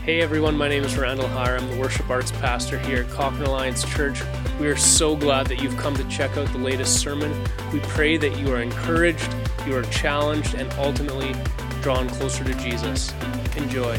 Hey everyone, my name is Randall Hire. I'm the worship arts pastor here at Cochrane Alliance Church. We are so glad that you've come to check out the latest sermon. We pray that you are encouraged, you are challenged, and ultimately drawn closer to Jesus. Enjoy.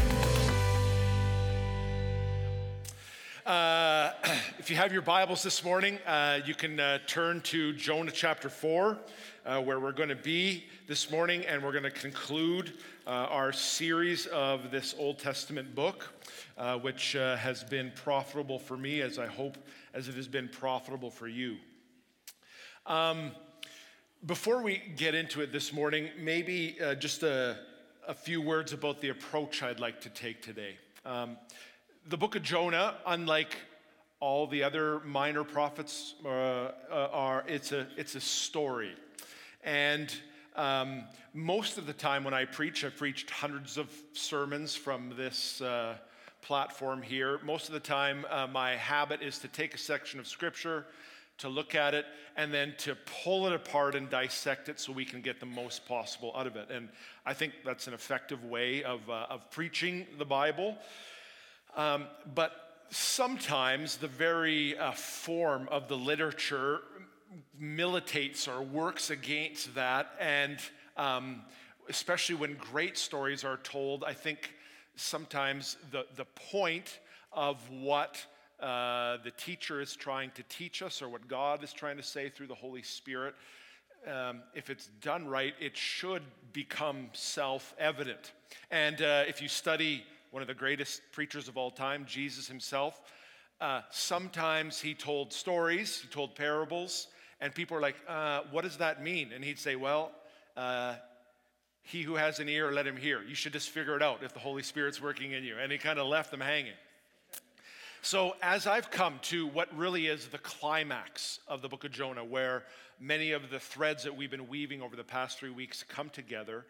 If you have your Bibles this morning, you can turn to Jonah chapter 4, where we're going to be this morning, and we're going to conclude our series of this Old Testament book, which has been profitable for me, as I hope as it has been profitable for you. Before we get into it this morning, maybe just a few words about the approach I'd like to take today. The book of Jonah, unlike all the other minor prophets, it's a story. And most of the time when I preach, I've preached hundreds of sermons from this platform here. Most of the time, my habit is to take a section of scripture, to look at it, and then to pull it apart and dissect it so we can get the most possible out of it. And I think that's an effective way of preaching the Bible. But sometimes the very form of the literature militates or works against that, and especially when great stories are told, I think sometimes the point of what the teacher is trying to teach us, or what God is trying to say through the Holy Spirit, if it's done right, it should become self-evident. And if you study one of the greatest preachers of all time, Jesus himself, sometimes he told stories, he told parables, and people are like, what does that mean? And he'd say, well, he who has an ear, let him hear. You should just figure it out if the Holy Spirit's working in you. And he kind of left them hanging. So as I've come to what really is the climax of the book of Jonah, where many of the threads that we've been weaving over the past 3 weeks come together,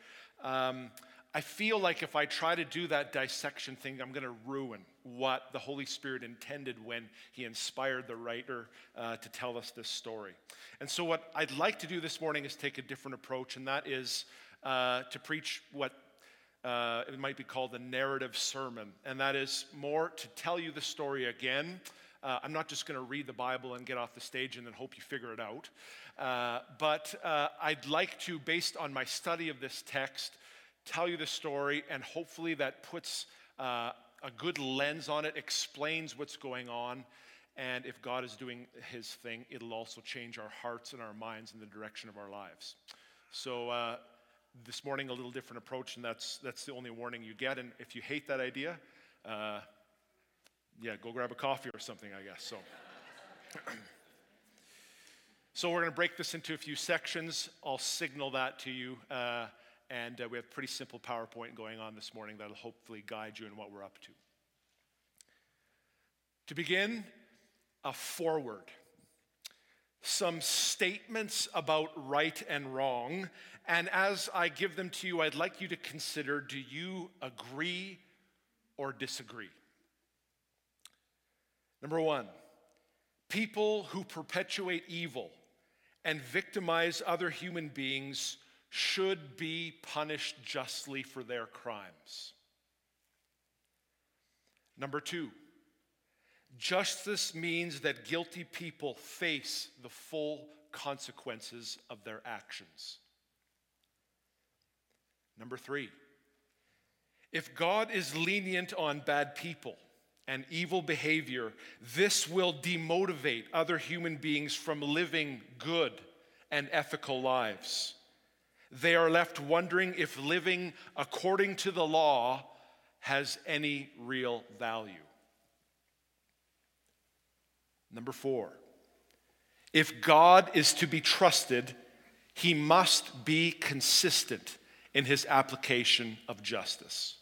I feel like if I try to do that dissection thing, I'm going to ruin what the Holy Spirit intended when he inspired the writer to tell us this story. And so what I'd like to do this morning is take a different approach, and that is to preach what it might be called the narrative sermon. And that is more to tell you the story again. I'm not just going to read the Bible and get off the stage and then hope you figure it out. But I'd like to, based on my study of this text, tell you the story, and hopefully that puts a good lens on it, explains what's going on, and if God is doing his thing, it'll also change our hearts and our minds in the direction of our lives. So this morning, a little different approach, and that's the only warning you get. And if you hate that idea, go grab a coffee or something, I guess. So we're going to break this into a few sections. I'll signal that to you. And we have a pretty simple PowerPoint going on this morning that'll hopefully guide you in what we're up to. To begin, a foreword. Some statements about right and wrong. And as I give them to you, I'd like you to consider, do you agree or disagree? Number one, people who perpetuate evil and victimize other human beings should be punished justly for their crimes. Number two, justice means that guilty people face the full consequences of their actions. Number three, if God is lenient on bad people and evil behavior, this will demotivate other human beings from living good and ethical lives. They are left wondering if living according to the law has any real value. Number four, if God is to be trusted, he must be consistent in his application of justice.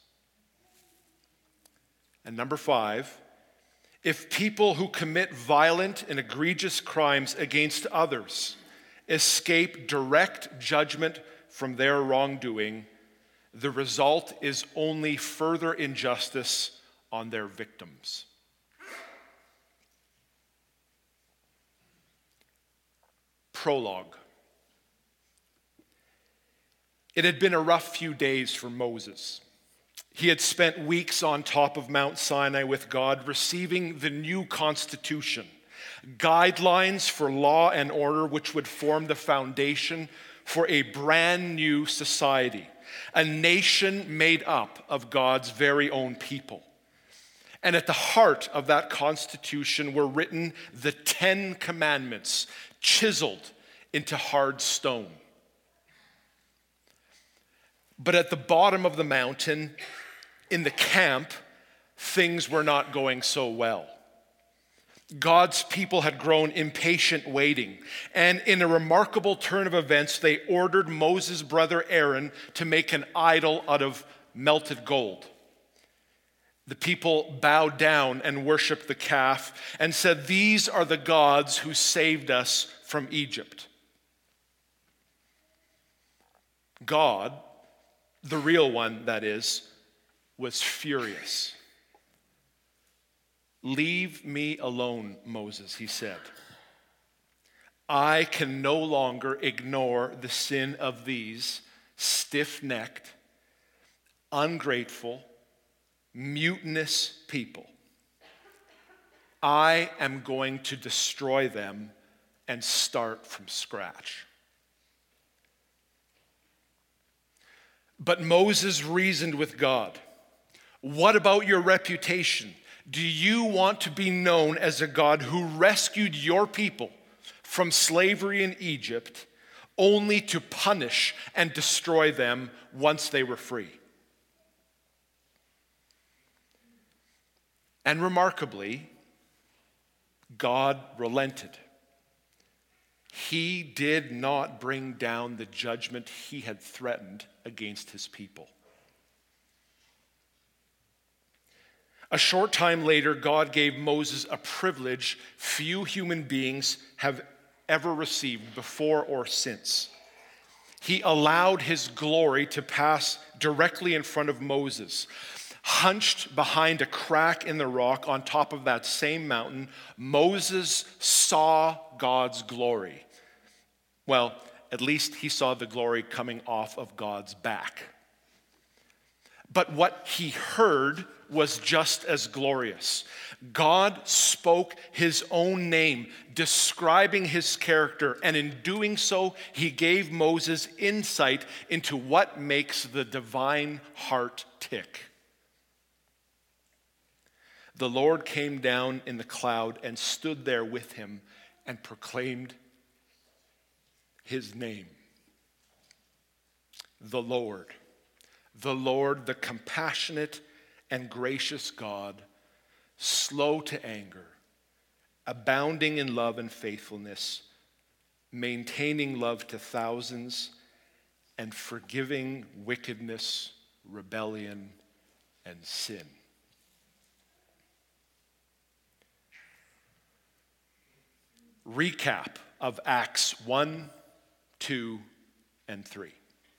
And number five, if people who commit violent and egregious crimes against others escape direct judgment from their wrongdoing, the result is only further injustice on their victims. Prologue. It had been a rough few days for Moses. He had spent weeks on top of Mount Sinai with God, receiving the new constitution, guidelines for law and order, which would form the foundation for a brand new society, a nation made up of God's very own people. And at the heart of that constitution were written the 10 Commandments, chiseled into hard stone. But at the bottom of the mountain, in the camp, things were not going so well. God's people had grown impatient waiting, and in a remarkable turn of events, they ordered Moses' brother Aaron to make an idol out of melted gold. The people bowed down and worshiped the calf and said, "These are the gods who saved us from Egypt." God, the real one that is, was furious. "Leave me alone, Moses," he said. "I can no longer ignore the sin of these stiff-necked, ungrateful, mutinous people. I am going to destroy them and start from scratch." But Moses reasoned with God. "What about your reputation? Do you want to be known as a God who rescued your people from slavery in Egypt only to punish and destroy them once they were free?" And remarkably, God relented. He did not bring down the judgment he had threatened against his people. A short time later, God gave Moses a privilege few human beings have ever received before or since. He allowed his glory to pass directly in front of Moses. Hunched behind a crack in the rock on top of that same mountain, Moses saw God's glory. Well, at least he saw the glory coming off of God's back. But what he heard was just as glorious. God spoke his own name, describing his character, and in doing so, he gave Moses insight into what makes the divine heart tick. The Lord came down in the cloud and stood there with him and proclaimed his name. The Lord, the compassionate and gracious God, slow to anger, abounding in love and faithfulness, maintaining love to thousands, and forgiving wickedness, rebellion, and sin. Recap of Acts 1, 2, and 3.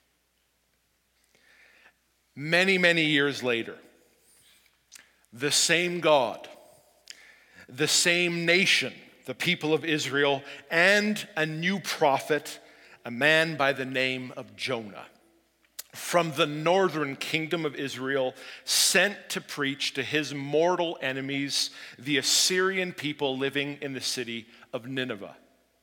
Many, many years later, the same God, the same nation, the people of Israel, and a new prophet, a man by the name of Jonah, from the northern kingdom of Israel, sent to preach to his mortal enemies, the Assyrian people living in the city of Nineveh.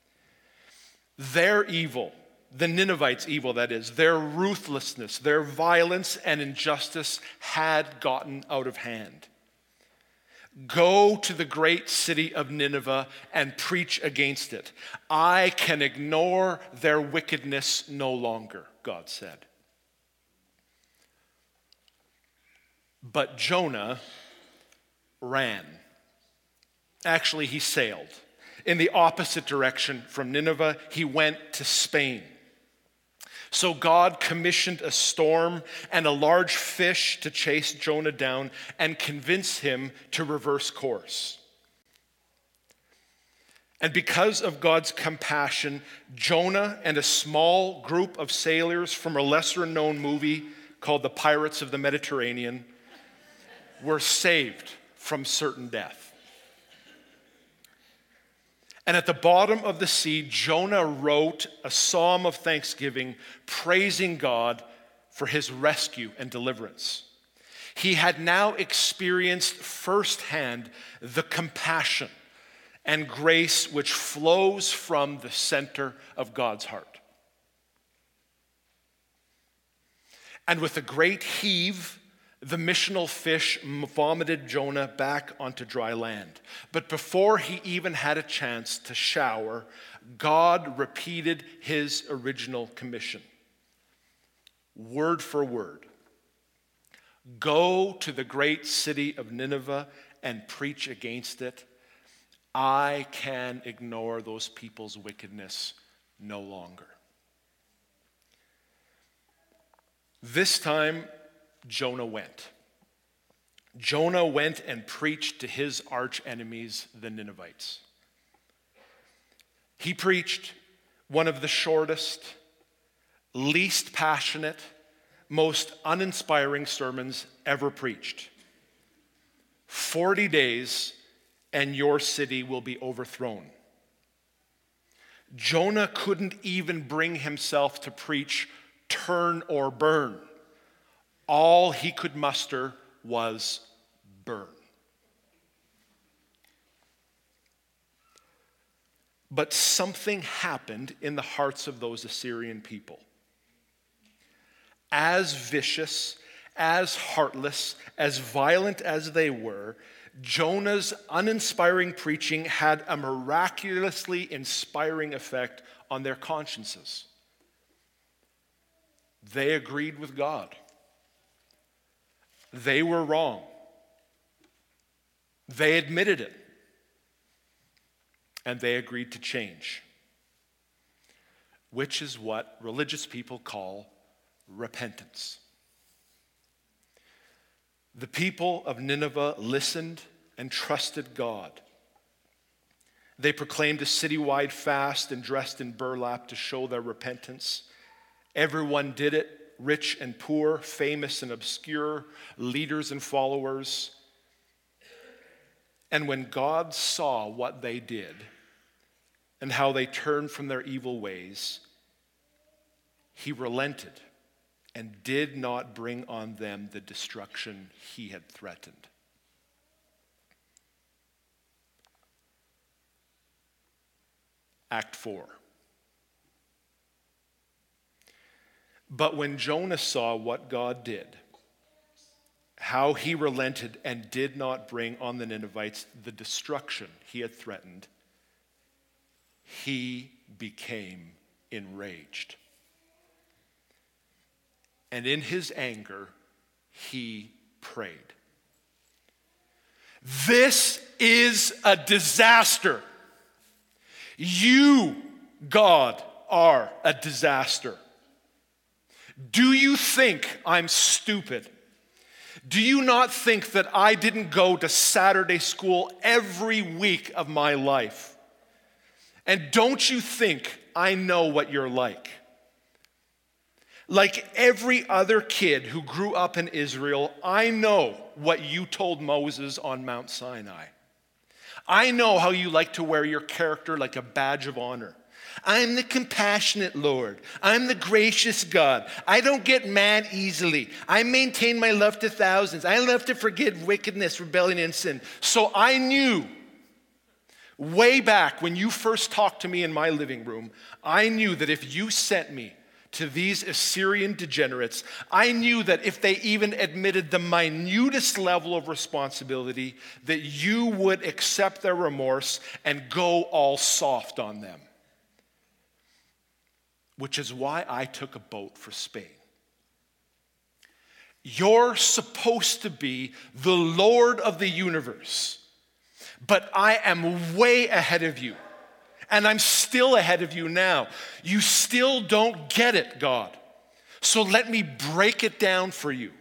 Their evil, the Ninevites' evil that is, their ruthlessness, their violence and injustice had gotten out of hand. Go to the great city of Nineveh and preach against it. I can ignore their wickedness no longer, God said. But Jonah ran. Actually, he sailed in the opposite direction from Nineveh. He went to Spain. So God commissioned a storm and a large fish to chase Jonah down and convince him to reverse course. And because of God's compassion, Jonah and a small group of sailors from a lesser-known movie called The Pirates of the Mediterranean were saved from certain death. And at the bottom of the sea, Jonah wrote a psalm of thanksgiving, praising God for his rescue and deliverance. He had now experienced firsthand the compassion and grace which flows from the center of God's heart. And with a great heave, the missional fish vomited Jonah back onto dry land. But before he even had a chance to shower, God repeated his original commission, word for word. Go to the great city of Nineveh and preach against it. I can ignore those people's wickedness no longer. This time, Jonah went. Jonah went and preached to his arch enemies, the Ninevites. He preached one of the shortest, least passionate, most uninspiring sermons ever preached. 40 days and your city will be overthrown. Jonah couldn't even bring himself to preach turn or burn. All he could muster was burn. But something happened in the hearts of those Assyrian people. As vicious, as heartless, as violent as they were, Jonah's uninspiring preaching had a miraculously inspiring effect on their consciences. They agreed with God. They were wrong. They admitted it. And they agreed to change, which is what religious people call repentance. The people of Nineveh listened and trusted God. They proclaimed a citywide fast and dressed in burlap to show their repentance. Everyone did it, rich and poor, famous and obscure, leaders and followers. And when God saw what they did and how they turned from their evil ways, he relented and did not bring on them the destruction he had threatened. Act 4. But when Jonah saw what God did, how he relented and did not bring on the Ninevites the destruction he had threatened, he became enraged. And in his anger, he prayed. This is a disaster. You, God, are a disaster. Do you think I'm stupid? Do you not think that I didn't go to Saturday school every week of my life? And don't you think I know what you're like? Like every other kid who grew up in Israel, I know what you told Moses on Mount Sinai. I know how you like to wear your character like a badge of honor. I'm the compassionate Lord. I'm the gracious God. I don't get mad easily. I maintain my love to thousands. I love to forgive wickedness, rebellion, and sin. So I knew way back when you first talked to me in my living room, I knew that if you sent me to these Assyrian degenerates, I knew that if they even admitted the minutest level of responsibility, that you would accept their remorse and go all soft on them. Which is why I took a boat for Spain. You're supposed to be the Lord of the universe, but I am way ahead of you. And I'm still ahead of you now. You still don't get it, God. So let me break it down for you.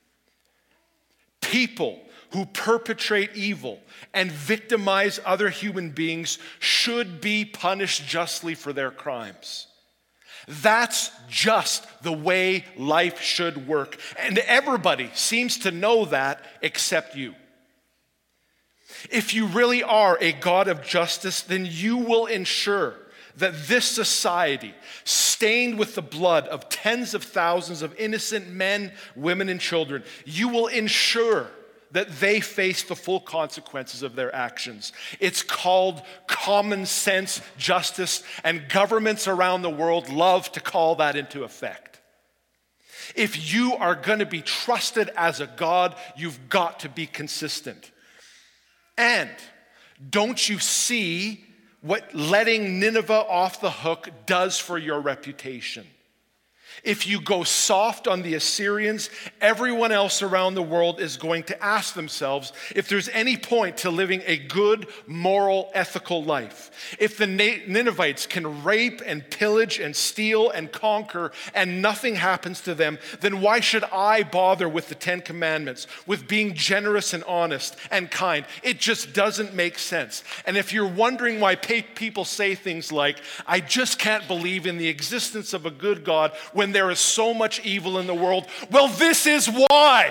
People who perpetrate evil and victimize other human beings should be punished justly for their crimes. That's just the way life should work. And everybody seems to know that except you. If you really are a God of justice, then you will ensure that this society, stained with the blood of tens of thousands of innocent men, women, and children, you will ensure that they face the full consequences of their actions. It's called common sense justice, and governments around the world love to call that into effect. If you are going to be trusted as a God, you've got to be consistent. And don't you see what letting Nineveh off the hook does for your reputation? If you go soft on the Assyrians, everyone else around the world is going to ask themselves if there's any point to living a good, moral, ethical life. If the Ninevites can rape and pillage and steal and conquer and nothing happens to them, then why should I bother with the Ten Commandments, with being generous and honest and kind? It just doesn't make sense. And if you're wondering why people say things like, I just can't believe in the existence of a good God when there is so much evil in the world, well, this is why.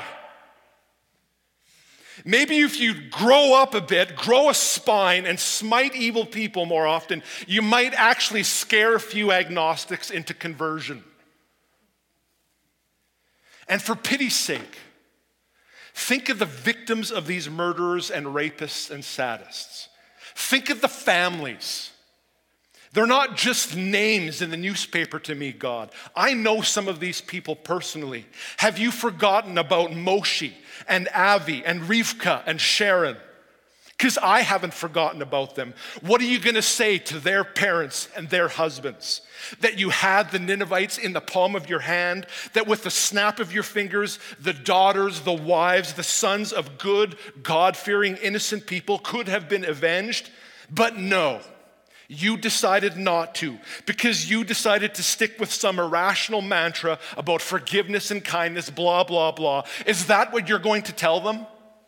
Maybe if you grow up a bit, grow a spine, and smite evil people more often, you might actually scare a few agnostics into conversion. And for pity's sake, think of the victims of these murderers and rapists and sadists. Think of the families. They're not just names in the newspaper to me, God. I know some of these people personally. Have you forgotten about Moshe and Avi and Rivka and Sharon? Because I haven't forgotten about them. What are you going to say to their parents and their husbands? That you had the Ninevites in the palm of your hand? That with the snap of your fingers, the daughters, the wives, the sons of good, God-fearing, innocent people could have been avenged? But no. You decided not to, because you decided to stick with some irrational mantra about forgiveness and kindness, blah, blah, blah. Is that what you're going to tell them?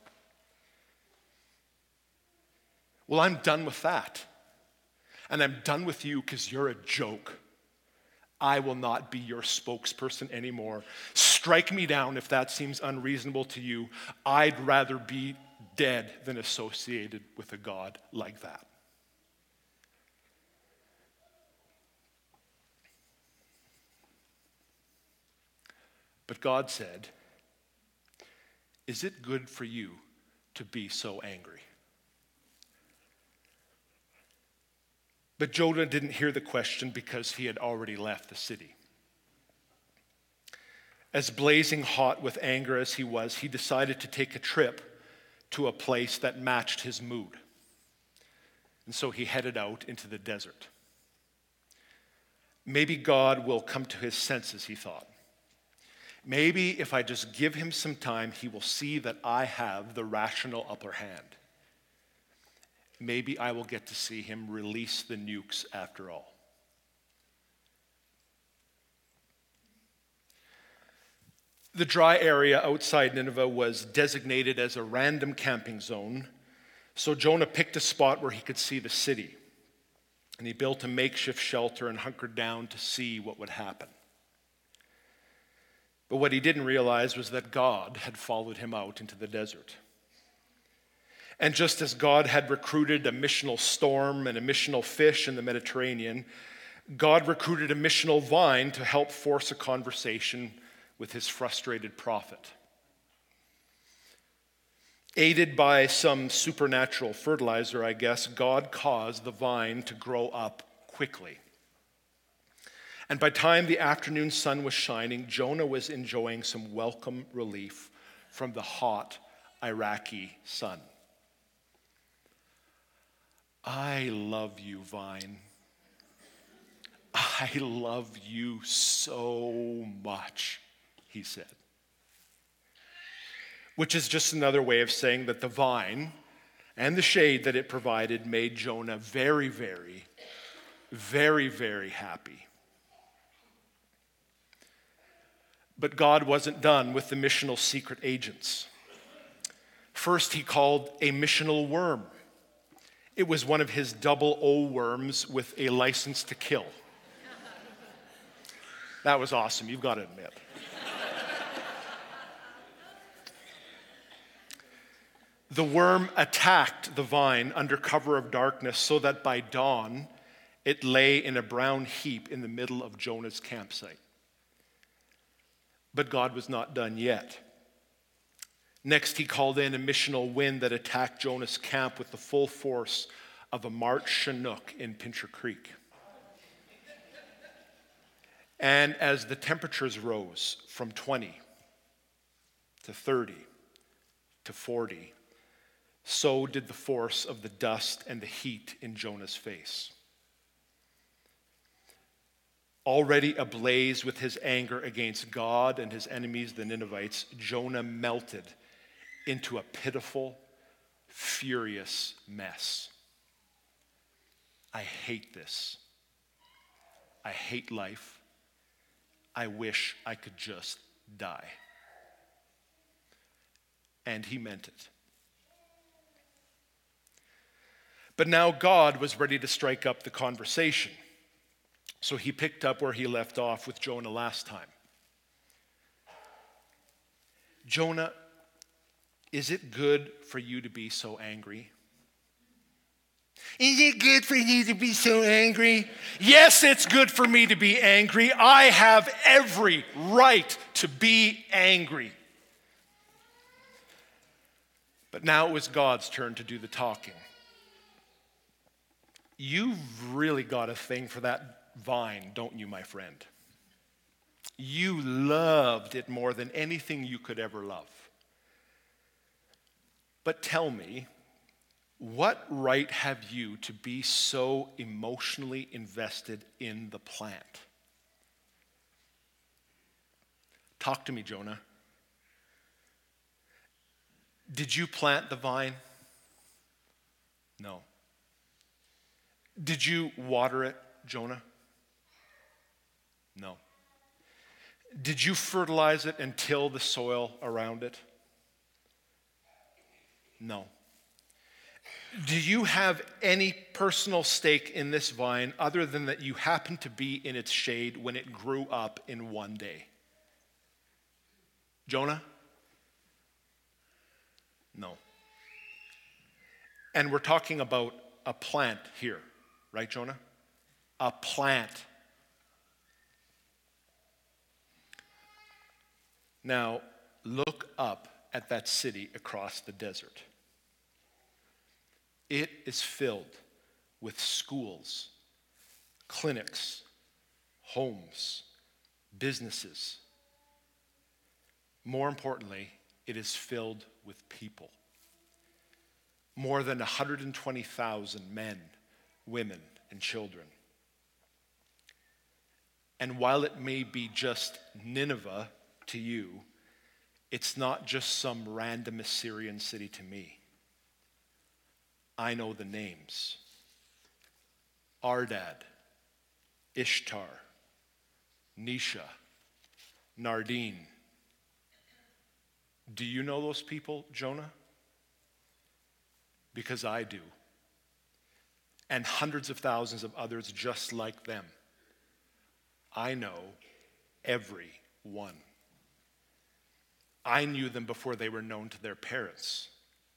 Well, I'm done with that. And I'm done with you because you're a joke. I will not be your spokesperson anymore. Strike me down if that seems unreasonable to you. I'd rather be dead than associated with a God like that. But God said, is it good for you to be so angry? But Jonah didn't hear the question because he had already left the city. As blazing hot with anger as he was, he decided to take a trip to a place that matched his mood. And so he headed out into the desert. Maybe God will come to his senses, he thought. Maybe if I just give him some time, he will see that I have the rational upper hand. Maybe I will get to see him release the nukes after all. The dry area outside Nineveh was designated as a random camping zone, so Jonah picked a spot where he could see the city. And he built a makeshift shelter and hunkered down to see what would happen. But what he didn't realize was that God had followed him out into the desert. And just as God had recruited a missional storm and a missional fish in the Mediterranean, God recruited a missional vine to help force a conversation with his frustrated prophet. Aided by some supernatural fertilizer, I guess, God caused the vine to grow up quickly. And by the time the afternoon sun was shining, Jonah was enjoying some welcome relief from the hot Iraqi sun. I love you, vine. I love you so much, he said. Which is just another way of saying that the vine and the shade that it provided made Jonah very, very, very, very happy. But God wasn't done with the missional secret agents. First, he called a missional worm. It was one of his double O worms with a license to kill. That was awesome, you've got to admit. The worm attacked the vine under cover of darkness so that by dawn, It lay in a brown heap in the middle of Jonah's campsite. But God was not done yet. Next, he called in a missional wind that attacked Jonah's camp with the full force of a March Chinook in Pincher Creek. And as the temperatures rose from 20 to 30 to 40, so did the force of the dust and the heat in Jonah's face. Already ablaze with his anger against God and his enemies, the Ninevites, Jonah melted into a pitiful, furious mess. I hate this. I hate life. I wish I could just die. And he meant it. But now God was ready to strike up the conversation. So he picked up where he left off with Jonah last time. Jonah, is it good for you to be so angry? Is it good for you to be so angry? Yes, it's good for me to be angry. I have every right to be angry. But now it was God's turn to do the talking. You've really got a thing for that vine, don't you, my friend? You loved it more than anything you could ever love. But tell me, what right have you to be so emotionally invested in the plant? Talk to me, Jonah. Did you plant the vine? No. Did you water it, Jonah? No. Did you fertilize it and till the soil around it? No. Do you have any personal stake in this vine other than that you happened to be in its shade when it grew up in one day? Jonah? No. And we're talking about a plant here, right, Jonah? A plant. Now, look up at that city across the desert. It is filled with schools, clinics, homes, businesses. More importantly, it is filled with people. More than 120,000 men, women, and children. And while it may be just Nineveh to you, it's not just some random Assyrian city to me. I know the names. Ardad, Ishtar, Nisha, Nardine. Do you know those people, Jonah? Because I do. And hundreds of thousands of others just like them. I know every one. I knew them before they were known to their parents.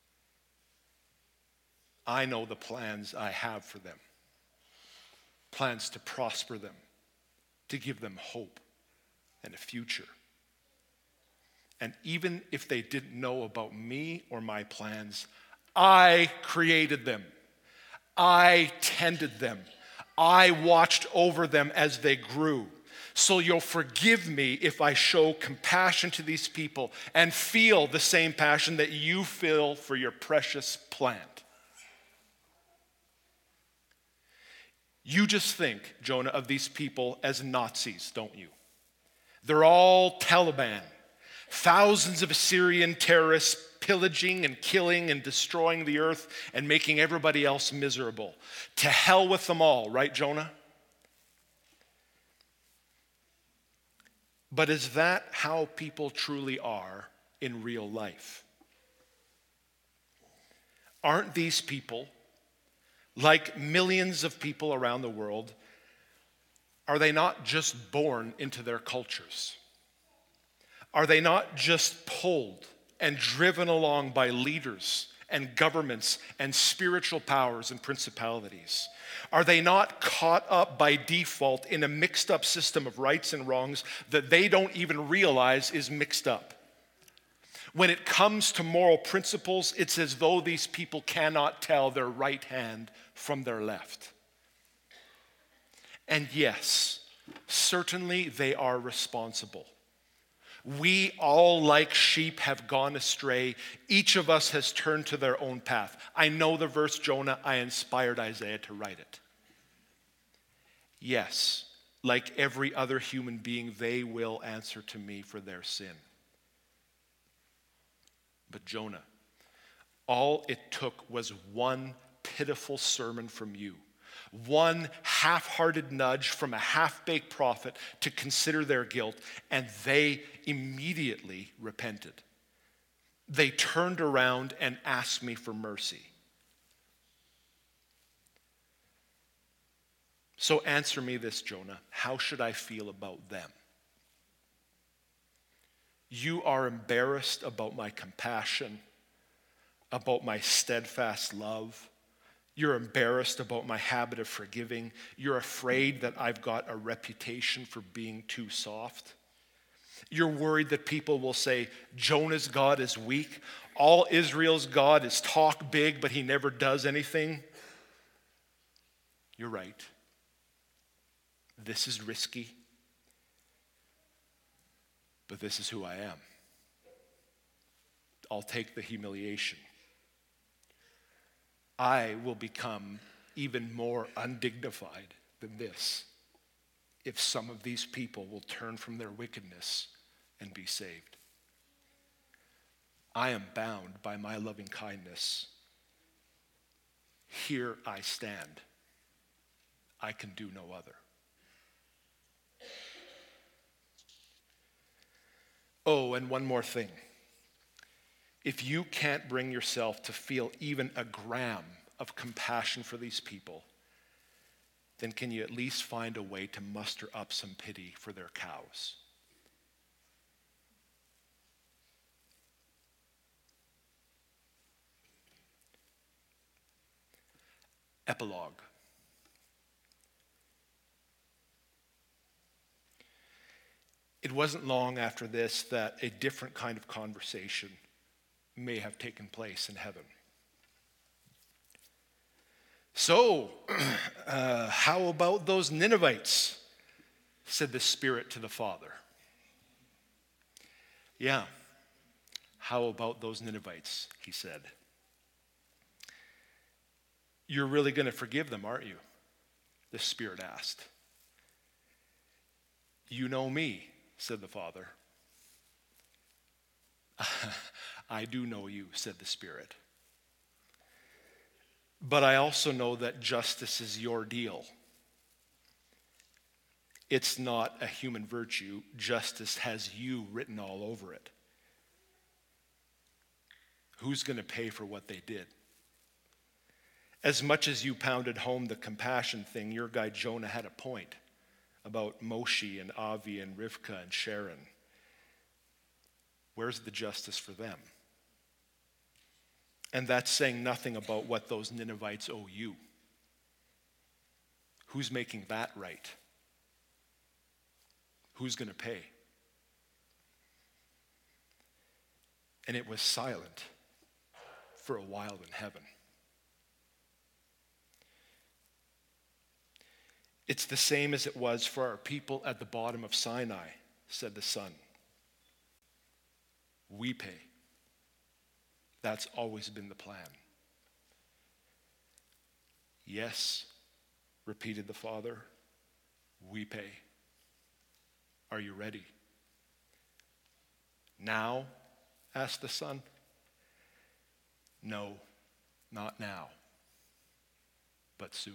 I know the plans I have for them. Plans to prosper them, to give them hope and a future. And even if they didn't know about me or my plans, I created them. I tended them. I watched over them as they grew. So you'll forgive me if I show compassion to these people and feel the same passion that you feel for your precious plant. You just think, Jonah, of these people as Nazis, don't you? They're all Taliban. Thousands of Assyrian terrorists pillaging and killing and destroying the earth and making everybody else miserable. To hell with them all, right, Jonah? But is that how people truly are in real life? Aren't these people, like millions of people around the world, are they not just born into their cultures? Are they not just pulled and driven along by leaders and governments and spiritual powers and principalities? Are they not caught up by default in a mixed up system of rights and wrongs that they don't even realize is mixed up? When it comes to moral principles, it's as though these people cannot tell their right hand from their left. And yes, certainly they are responsible. We all, like sheep, have gone astray. Each of us has turned to their own path. I know the verse Jonah. I inspired Isaiah to write it. Yes, like every other human being, they will answer to me for their sin. But Jonah, all it took was one pitiful sermon from you, one half-hearted nudge from a half-baked prophet to consider their guilt, and they immediately repented. They turned around and asked me for mercy. So answer me this, Jonah. How should I feel about them? You are embarrassed about my compassion, about my steadfast love. You're embarrassed about my habit of forgiving. You're afraid that I've got a reputation for being too soft. You're worried that people will say, Jonah's God is weak. All Israel's God is talk big, but he never does anything. You're right. This is risky. But this is who I am. I'll take the humiliation. I will become even more undignified than this if some of these people will turn from their wickedness and be saved. I am bound by my loving kindness. Here I stand. I can do no other. Oh, and one more thing. If you can't bring yourself to feel even a gram of compassion for these people, then can you at least find a way to muster up some pity for their cows? Epilogue. It wasn't long after this that a different kind of conversation may have taken place in heaven. So, how about those Ninevites? Said the Spirit to the Father. Yeah, how about those Ninevites? He said. You're really going to forgive them, aren't you? The Spirit asked. You know me, said the Father. I do know you, said the Spirit. But I also know that justice is your deal. It's not a human virtue. Justice has you written all over it. Who's going to pay for what they did? As much as you pounded home the compassion thing, your guy Jonah had a point about Moshe and Avi and Rivka and Sharon. Where's the justice for them? And that's saying nothing about what those Ninevites owe you. Who's making that right? Who's going to pay? And it was silent for a while in heaven. It's the same as it was for our people at the bottom of Sinai, said the Son. We pay. That's always been the plan. Yes, repeated the Father, we pay. Are you ready? Now? Asked the Son. No, not now, but soon.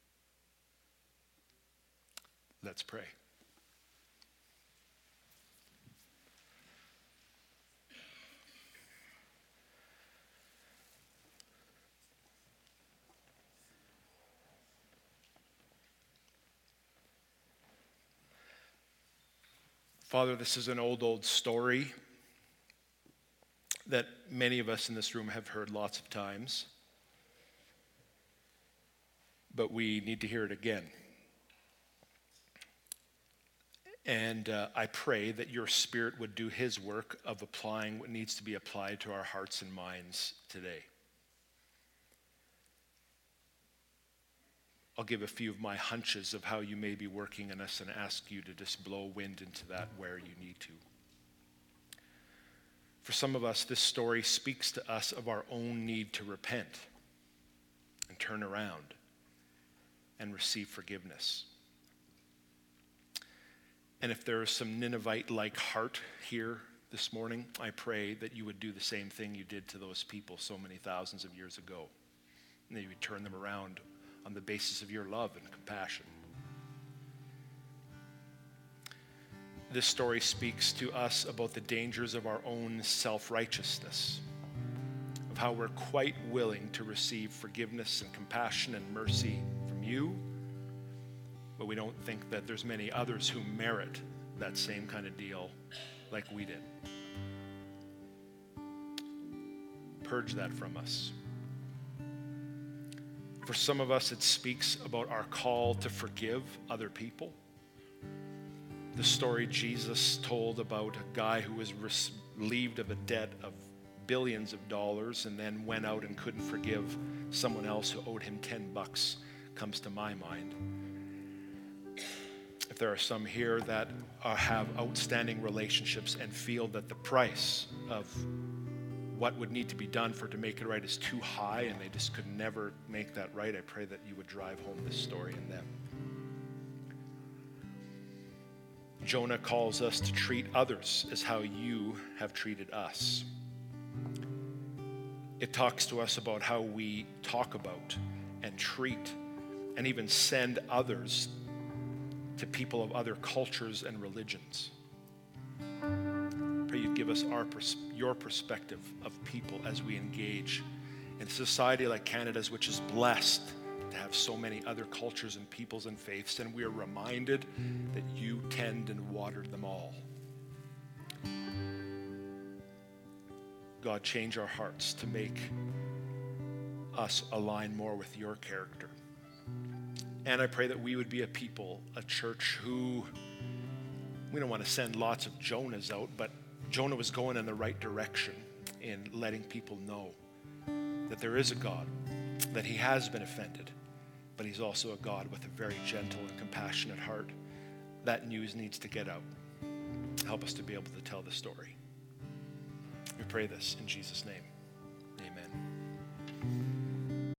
Let's pray. Father, this is an old story that many of us in this room have heard lots of times, but we need to hear it again. And I pray that your Spirit would do his work of applying what needs to be applied to our hearts and minds today. I'll give a few of my hunches of how you may be working in us and ask you to just blow wind into that where you need to. For some of us, this story speaks to us of our own need to repent and turn around and receive forgiveness. And if there is some Ninevite-like heart here this morning, I pray that you would do the same thing you did to those people so many thousands of years ago. And that you would turn them around on the basis of your love and compassion. This story speaks to us about the dangers of our own self-righteousness, of how we're quite willing to receive forgiveness and compassion and mercy from you, but we don't think that there's many others who merit that same kind of deal like we did. Purge that from us. For some of us, it speaks about our call to forgive other people. The story Jesus told about a guy who was relieved of a debt of billions of dollars and then went out and couldn't forgive someone else who owed him $10 comes to my mind. If there are some here that have outstanding relationships and feel that the price of what would need to be done for to make it right is too high and they just could never make that right, I pray that you would drive home this story in them. Jonah calls us to treat others as how you have treated us. It talks to us about how we talk about and treat and even send others to people of other cultures and religions. Pray you'd give us your perspective of people as we engage in a society like Canada's, which is blessed to have so many other cultures and peoples and faiths, and we are reminded that you tend and water them all. God, change our hearts to make us align more with your character. And I pray that we would be a people, a church who, we don't want to send lots of Jonahs out, but Jonah was going in the right direction in letting people know that there is a God, that he has been offended, but he's also a God with a very gentle and compassionate heart. That news needs to get out. Help us to be able to tell the story. We pray this in Jesus' name. Amen.